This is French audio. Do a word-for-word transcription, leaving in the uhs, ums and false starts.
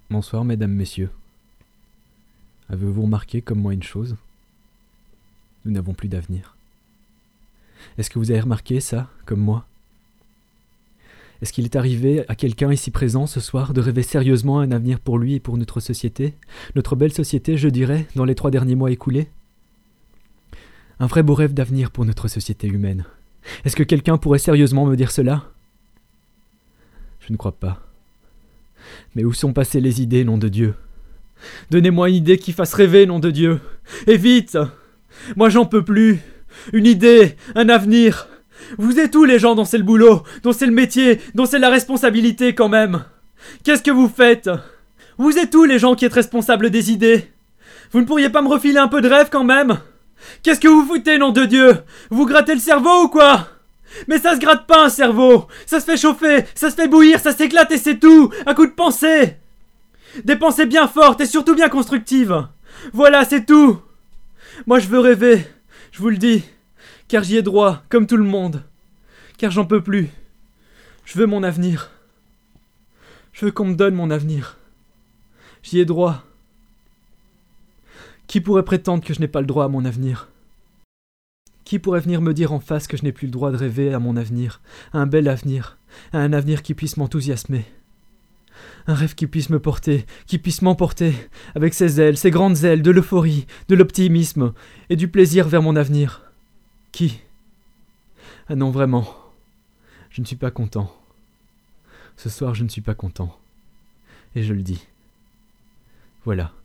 Bonsoir, mesdames, messieurs. Avez-vous remarqué comme moi une chose? Nous n'avons plus d'avenir. Est-ce que vous avez remarqué ça, comme moi? Est-ce qu'il est arrivé à quelqu'un ici présent ce soir de rêver sérieusement un avenir pour lui et pour notre société? Notre belle société, je dirais, dans les trois derniers mois écoulés? Un vrai beau rêve d'avenir pour notre société humaine. Est-ce que quelqu'un pourrait sérieusement me dire cela? Je ne crois pas. Mais où sont passées les idées, nom de Dieu? Donnez-moi une idée qui fasse rêver, nom de Dieu. Et vite! Moi j'en peux plus. Une idée, un avenir. Vous êtes où les gens dont c'est le boulot, dont c'est le métier, dont c'est la responsabilité quand même? Qu'est-ce que vous faites? Vous êtes où les gens qui êtes responsables des idées? Vous ne pourriez pas me refiler un peu de rêve quand même? Qu'est-ce que vous foutez, nom de Dieu? Vous grattez le cerveau ou quoi? Mais ça se gratte pas un cerveau. Ça se fait chauffer, ça se fait bouillir, ça s'éclate et c'est tout. À coup de pensée. Des pensées bien fortes et surtout bien constructives. Voilà, c'est tout. Moi je veux rêver, je vous le dis. Car j'y ai droit, comme tout le monde. Car j'en peux plus. Je veux mon avenir. Je veux qu'on me donne mon avenir. J'y ai droit. Qui pourrait prétendre que je n'ai pas le droit à mon avenir? Qui pourrait venir me dire en face que je n'ai plus le droit de rêver à mon avenir, à un bel avenir, à un avenir qui puisse m'enthousiasmer? Un rêve qui puisse me porter, qui puisse m'emporter, avec ses ailes, ses grandes ailes, de l'euphorie, de l'optimisme et du plaisir vers mon avenir. Qui? Ah non, vraiment, je ne suis pas content. Ce soir, je ne suis pas content. Et je le dis. Voilà.